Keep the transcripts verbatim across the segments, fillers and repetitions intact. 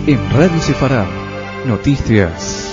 En Radio Sefarad, noticias.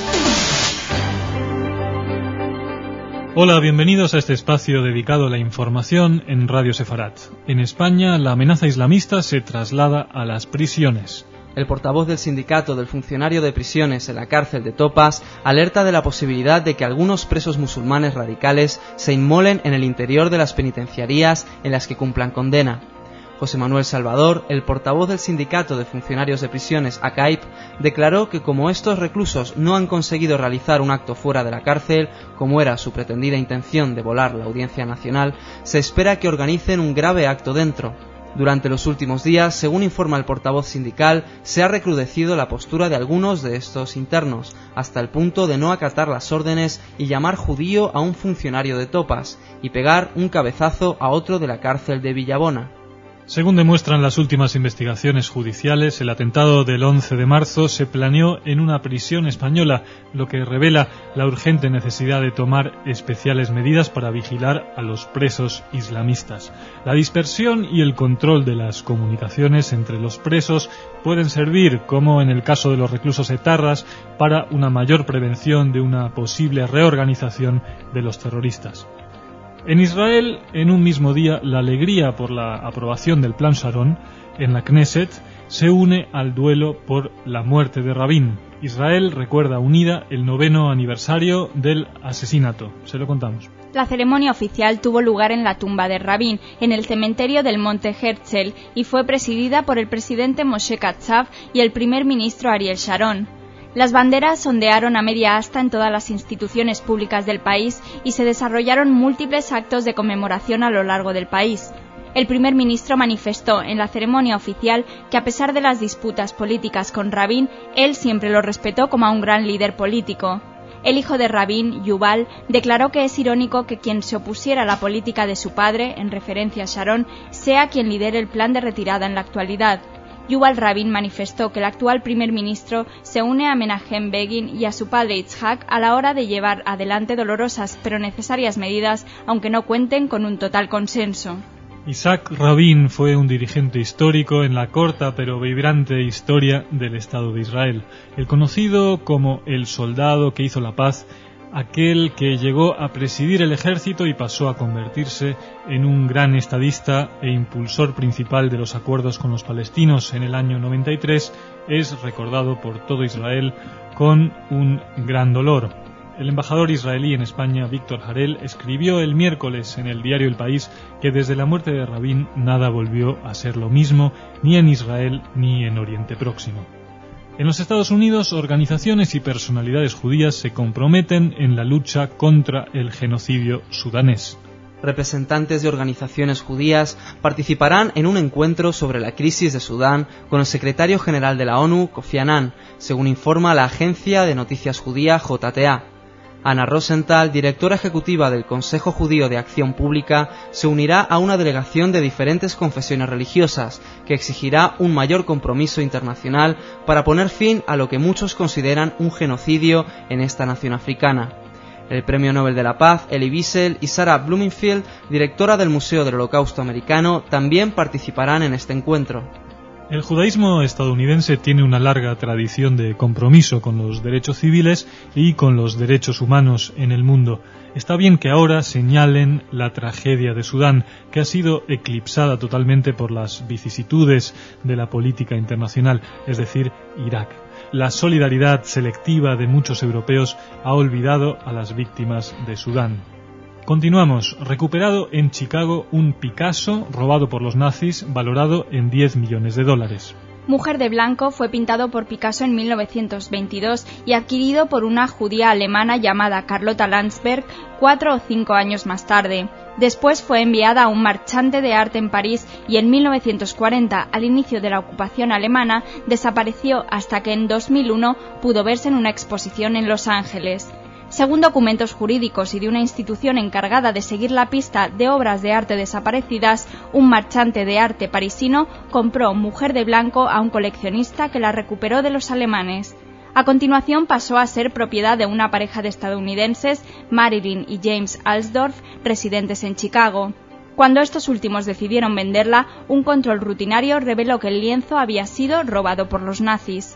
Hola, bienvenidos a este espacio dedicado a la información en Radio Sefarad. En España, la amenaza islamista se traslada a las prisiones. El portavoz del sindicato del funcionario de prisiones en la cárcel de Topaz alerta de la posibilidad de que algunos presos musulmanes radicales se inmolen en el interior de las penitenciarías en las que cumplan condena. José Manuel Salvador, el portavoz del sindicato de funcionarios de prisiones A C A I P, declaró que como estos reclusos no han conseguido realizar un acto fuera de la cárcel, como era su pretendida intención de volar la Audiencia Nacional, se espera que organicen un grave acto dentro. Durante los últimos días, según informa el portavoz sindical, se ha recrudecido la postura de algunos de estos internos, hasta el punto de no acatar las órdenes y llamar judío a un funcionario de Topaz, y pegar un cabezazo a otro de la cárcel de Villabona. Según demuestran las últimas investigaciones judiciales, el atentado del once de marzo se planeó en una prisión española, lo que revela la urgente necesidad de tomar especiales medidas para vigilar a los presos islamistas. La dispersión y el control de las comunicaciones entre los presos pueden servir, como en el caso de los reclusos etarras, para una mayor prevención de una posible reorganización de los terroristas. En Israel, en un mismo día, la alegría por la aprobación del Plan Sharon en la Knesset se une al duelo por la muerte de Rabin. Israel recuerda unida el noveno aniversario del asesinato. Se lo contamos. La ceremonia oficial tuvo lugar en la tumba de Rabin, en el cementerio del Monte Herzl, y fue presidida por el presidente Moshe Katsav y el primer ministro Ariel Sharon. Las banderas ondearon a media asta en todas las instituciones públicas del país y se desarrollaron múltiples actos de conmemoración a lo largo del país. El primer ministro manifestó en la ceremonia oficial que a pesar de las disputas políticas con Rabin, él siempre lo respetó como a un gran líder político. El hijo de Rabin, Yuval, declaró que es irónico que quien se opusiera a la política de su padre, en referencia a Sharon, sea quien lidere el plan de retirada en la actualidad. Yuval Rabin manifestó que el actual primer ministro se une a Menachem Begin y a su padre Yitzhak a la hora de llevar adelante dolorosas pero necesarias medidas, aunque no cuenten con un total consenso. Isaac Rabin fue un dirigente histórico en la corta pero vibrante historia del Estado de Israel. El conocido como el soldado que hizo la paz, aquel que llegó a presidir el ejército y pasó a convertirse en un gran estadista e impulsor principal de los acuerdos con los palestinos en el año noventa y tres, es recordado por todo Israel con un gran dolor. El embajador israelí en España, Víctor Harel, escribió el miércoles en el diario El País que desde la muerte de Rabin nada volvió a ser lo mismo, ni en Israel ni en Oriente Próximo. En los Estados Unidos, organizaciones y personalidades judías se comprometen en la lucha contra el genocidio sudanés. Representantes de organizaciones judías participarán en un encuentro sobre la crisis de Sudán con el secretario general de la ONU, Kofi Annan, según informa la agencia de noticias judía J T A. Ana Rosenthal, directora ejecutiva del Consejo Judío de Acción Pública, se unirá a una delegación de diferentes confesiones religiosas que exigirá un mayor compromiso internacional para poner fin a lo que muchos consideran un genocidio en esta nación africana. El Premio Nobel de la Paz, Elie Wiesel, y Sarah Blumenfeld, directora del Museo del Holocausto Americano, también participarán en este encuentro. El judaísmo estadounidense tiene una larga tradición de compromiso con los derechos civiles y con los derechos humanos en el mundo. Está bien que ahora señalen la tragedia de Sudán, que ha sido eclipsada totalmente por las vicisitudes de la política internacional, es decir, Irak. La solidaridad selectiva de muchos europeos ha olvidado a las víctimas de Sudán. Continuamos. Recuperado en Chicago un Picasso robado por los nazis valorado en diez millones de dólares. Mujer de blanco fue pintado por Picasso en mil novecientos veintidós y adquirido por una judía alemana llamada Carlota Landsberg cuatro o cinco años más tarde. Después fue enviada a un marchante de arte en París y en mil novecientos cuarenta, al inicio de la ocupación alemana, desapareció hasta que en dos mil uno pudo verse en una exposición en Los Ángeles. Según documentos jurídicos y de una institución encargada de seguir la pista de obras de arte desaparecidas, un marchante de arte parisino compró Mujer de blanco a un coleccionista que la recuperó de los alemanes. A continuación pasó a ser propiedad de una pareja de estadounidenses, Marilyn y James Alsdorf, residentes en Chicago. Cuando estos últimos decidieron venderla, un control rutinario reveló que el lienzo había sido robado por los nazis.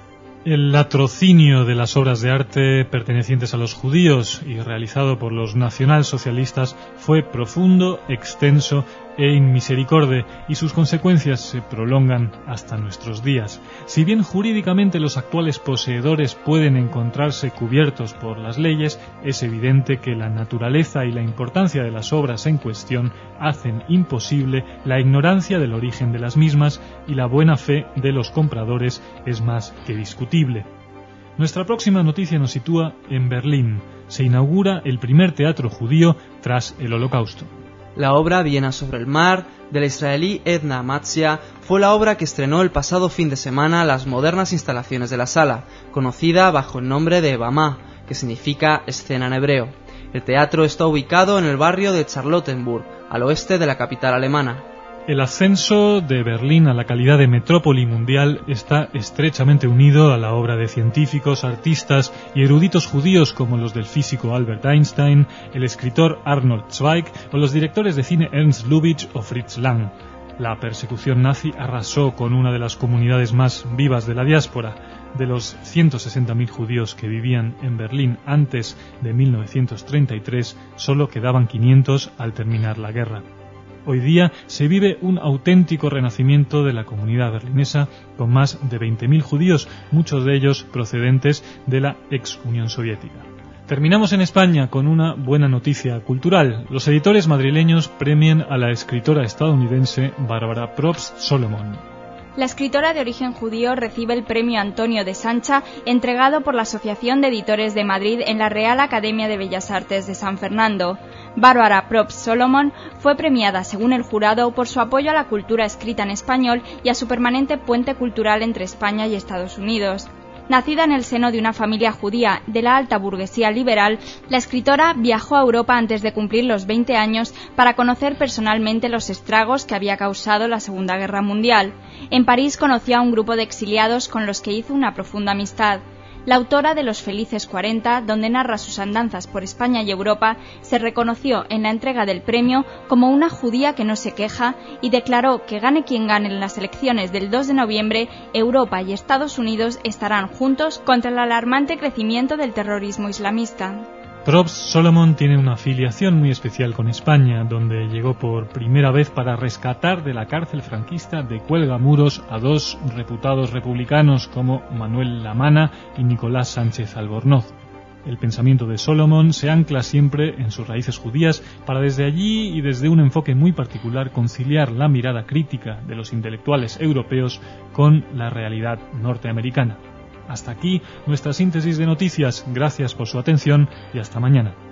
El latrocinio de las obras de arte pertenecientes a los judíos y realizado por los nacionalsocialistas fue profundo, extenso e inmisericorde, y sus consecuencias se prolongan hasta nuestros días. Si bien jurídicamente los actuales poseedores pueden encontrarse cubiertos por las leyes, es evidente que la naturaleza y la importancia de las obras en cuestión hacen imposible la ignorancia del origen de las mismas, y la buena fe de los compradores es más que discutible. Nuestra próxima noticia nos sitúa en Berlín. Se inaugura el primer teatro judío tras el Holocausto. La obra Viena sobre el mar, de la israelí Edna Amatsia, fue la obra que estrenó el pasado fin de semana las modernas instalaciones de la sala, conocida bajo el nombre de Bamá, que significa escena en hebreo. El teatro está ubicado en el barrio de Charlottenburg, al oeste de la capital alemana. El ascenso de Berlín a la calidad de metrópoli mundial está estrechamente unido a la obra de científicos, artistas y eruditos judíos como los del físico Albert Einstein, el escritor Arnold Zweig o los directores de cine Ernst Lubitsch o Fritz Lang. La persecución nazi arrasó con una de las comunidades más vivas de la diáspora. De los ciento sesenta mil judíos que vivían en Berlín antes de mil novecientos treinta y tres, solo quedaban quinientos al terminar la guerra. Hoy día se vive un auténtico renacimiento de la comunidad berlinesa, con más de veinte mil judíos, muchos de ellos procedentes de la ex Unión Soviética. Terminamos en España con una buena noticia cultural. Los editores madrileños premian a la escritora estadounidense Bárbara Probst Solomon. La escritora de origen judío recibe el premio Antonio de Sancha, entregado por la Asociación de Editores de Madrid en la Real Academia de Bellas Artes de San Fernando. Bárbara Probst Solomon fue premiada, según el jurado, por su apoyo a la cultura escrita en español y a su permanente puente cultural entre España y Estados Unidos. Nacida en el seno de una familia judía de la alta burguesía liberal, la escritora viajó a Europa antes de cumplir los veinte años para conocer personalmente los estragos que había causado la Segunda Guerra Mundial. En París conoció a un grupo de exiliados con los que hizo una profunda amistad. La autora de Los Felices cuarenta, donde narra sus andanzas por España y Europa, se reconoció en la entrega del premio como una judía que no se queja y declaró que gane quien gane en las elecciones del dos de noviembre, Europa y Estados Unidos estarán juntos contra el alarmante crecimiento del terrorismo islamista. Probst Solomon tiene una afiliación muy especial con España, donde llegó por primera vez para rescatar de la cárcel franquista de Cuelgamuros a dos reputados republicanos como Manuel Lamana y Nicolás Sánchez Albornoz. El pensamiento de Solomon se ancla siempre en sus raíces judías para desde allí y desde un enfoque muy particular conciliar la mirada crítica de los intelectuales europeos con la realidad norteamericana. Hasta aquí nuestra síntesis de noticias. Gracias por su atención y hasta mañana.